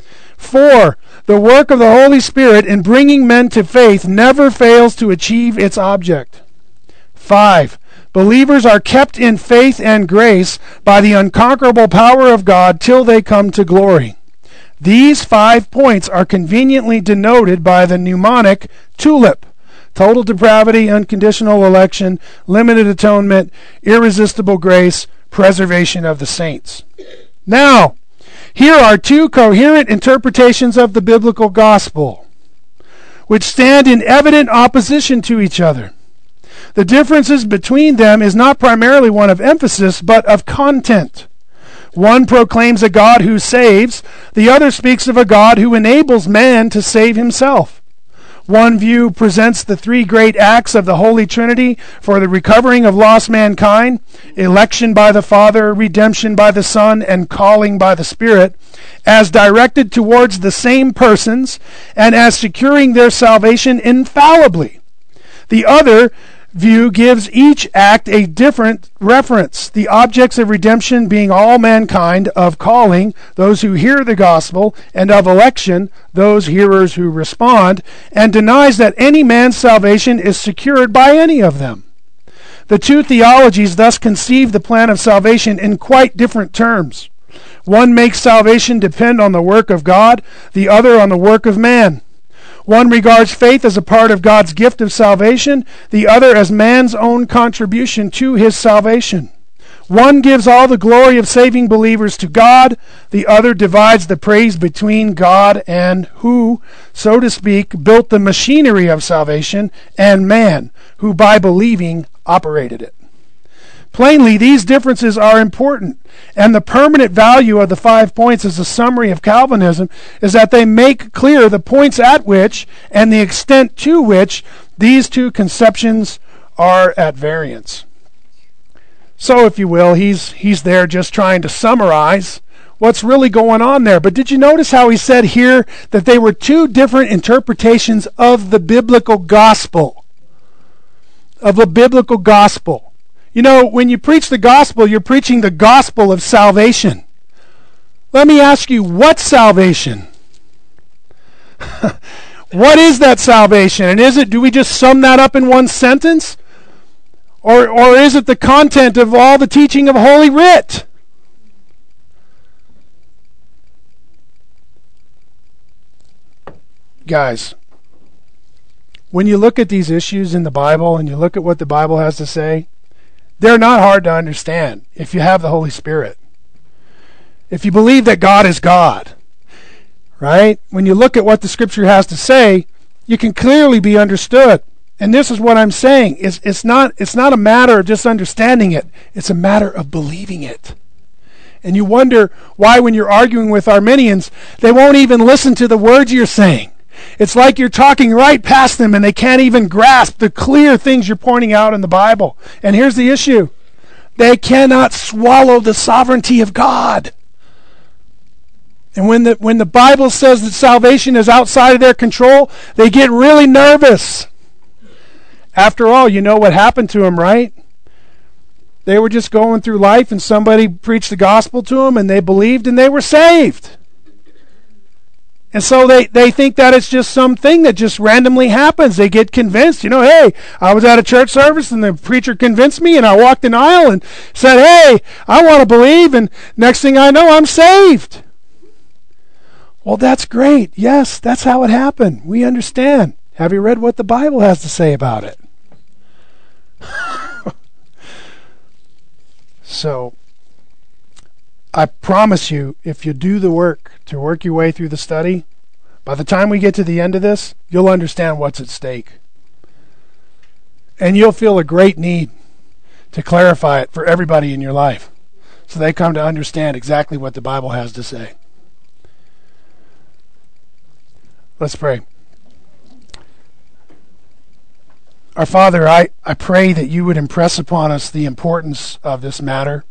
Four, the work of the Holy Spirit in bringing men to faith never fails to achieve its object. Five, believers are kept in faith and grace by the unconquerable power of God till they come to glory. These five points are conveniently denoted by the mnemonic TULIP: total depravity, unconditional election, limited atonement, irresistible grace, preservation of the saints. Now, here are two coherent interpretations of the biblical gospel, which stand in evident opposition to each other. The differences between them is not primarily one of emphasis, but of content. One proclaims a God who saves, the other speaks of a God who enables man to save himself. One view presents the three great acts of the Holy Trinity for the recovering of lost mankind: election by the Father, redemption by the Son, and calling by the Spirit, as directed towards the same persons and as securing their salvation infallibly. The other view gives each act a different reference, the objects of redemption being all mankind, of calling, those who hear the gospel, and of election, those hearers who respond, and denies that any man's salvation is secured by any of them. The two theologies thus conceive the plan of salvation in quite different terms. One makes salvation depend on the work of God, the other on the work of man. One regards faith as a part of God's gift of salvation, the other as man's own contribution to his salvation. One gives all the glory of saving believers to God. The other divides the praise between God and who, so to speak, built the machinery of salvation, and man, who by believing operated it. Plainly, these differences are important, and the permanent value of the five points as a summary of Calvinism is that they make clear the points at which and the extent to which these two conceptions are at variance. So, if you will, he's he's there just trying to summarize what's really going on there. But did you notice how he said here that they were two different interpretations of the biblical gospel? Of the biblical gospel. You know, when you preach the gospel, you're preaching the gospel of salvation. Let me ask you, what salvation? What is that salvation? And is it, do we just sum that up in one sentence? Or, or is it the content of all the teaching of Holy Writ? Guys, when you look at these issues in the Bible and you look at what the Bible has to say, they're not hard to understand if you have the Holy Spirit. If you believe that God is God, right? When you look at what the Scripture has to say, you can clearly be understood. And this is what I'm saying. It's, it's not, it's not a matter of just understanding it. It's a matter of believing it. And you wonder why when you're arguing with Arminians, they won't even listen to the words you're saying. It's like you're talking right past them and they can't even grasp the clear things you're pointing out in the Bible. And here's the issue. They cannot swallow the sovereignty of God. And when the, when the Bible says that salvation is outside of their control, they get really nervous. After all, you know what happened to them, right? They were just going through life and somebody preached the gospel to them and they believed and they were saved. And so they, they think that it's just something that just randomly happens. They get convinced, you know, hey, I was at a church service and the preacher convinced me and I walked an aisle and said, hey, I want to believe, and next thing I know, I'm saved. Well, that's great. Yes, that's how it happened. We understand. Have you read what the Bible has to say about it? So, I promise you, if you do the work to work your way through the study, by the time we get to the end of this, you'll understand what's at stake. And you'll feel a great need to clarify it for everybody in your life so they come to understand exactly what the Bible has to say. Let's pray. Our Father, I, I pray that you would impress upon us the importance of this matter.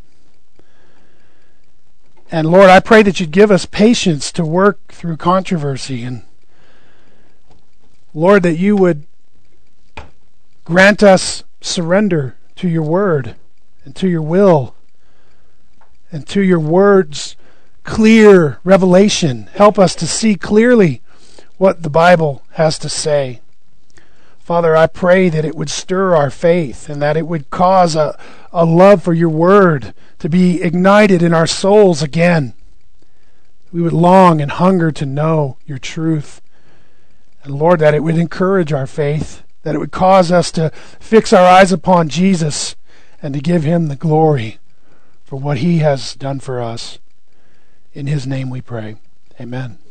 And Lord, I pray that you'd give us patience to work through controversy. And Lord, that you would grant us surrender to your word and to your will and to your word's clear revelation. Help us to see clearly what the Bible has to say. Father, I pray that it would stir our faith and that it would cause a, a love for your word to be ignited in our souls again. We would long and hunger to know your truth. And Lord, that it would encourage our faith, that it would cause us to fix our eyes upon Jesus and to give him the glory for what he has done for us. In his name we pray. Amen.